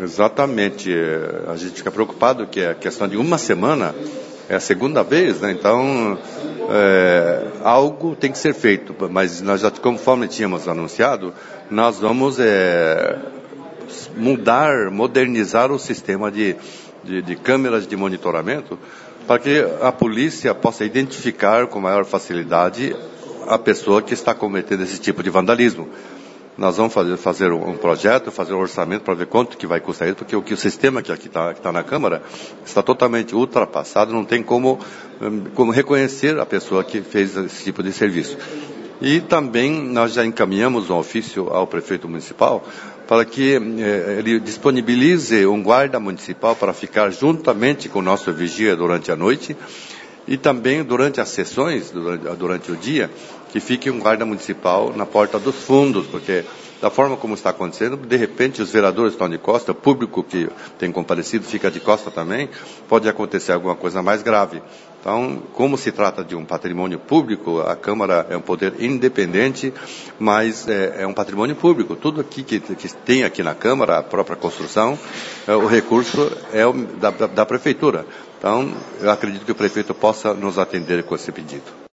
Exatamente. A gente fica preocupado que a questão de uma semana é a segunda vez, né? Então, algo tem que ser feito. Mas nós já, conforme tínhamos anunciado, nós vamos modernizar o sistema de câmeras de monitoramento para que a polícia possa identificar com maior facilidade a pessoa que está cometendo esse tipo de vandalismo. Nós vamos fazer um projeto, fazer um orçamento para ver quanto que vai custar isso, porque o sistema que está na Câmara está totalmente ultrapassado, não tem como reconhecer a pessoa que fez esse tipo de serviço. E também nós já encaminhamos um ofício ao prefeito municipal para que ele disponibilize um guarda municipal para ficar juntamente com o nosso vigia durante a noite e também durante as sessões, durante o dia, que fique um guarda municipal na porta dos fundos, porque da forma como está acontecendo, de repente os vereadores estão de costa, o público que tem comparecido fica de costa também, pode acontecer alguma coisa mais grave. Então, como se trata de um patrimônio público, a Câmara é um poder independente, mas é um patrimônio público. Tudo aqui que tem aqui na Câmara, a própria construção, o recurso é da Prefeitura. Então, eu acredito que o prefeito possa nos atender com esse pedido.